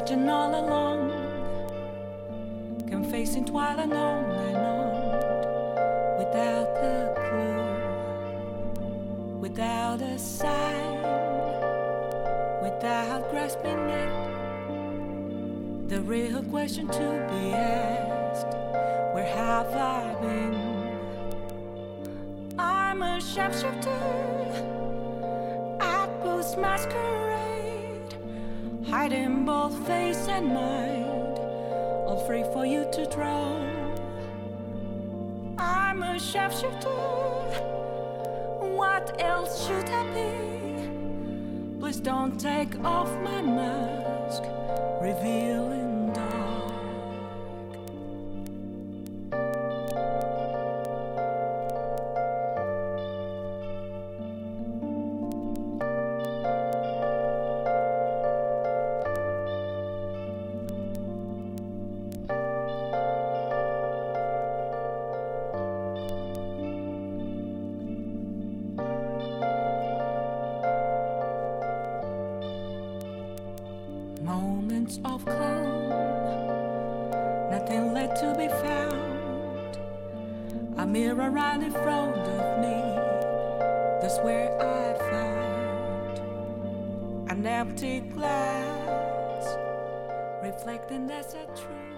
searching all along, confessing while and on, without a clue, without a sign, without grasping it. The real question to be asked: where have I been? I'm a sharpshooter at Post Masquerade, hiding both face and mind, all free for you to draw. I'm a sharpshooter, what else should I be? Please don't take off my mask, revealing dark. Moments of calm, nothing left to be found. A mirror right in front of me, that's where I found an empty glass, reflecting that's a truth.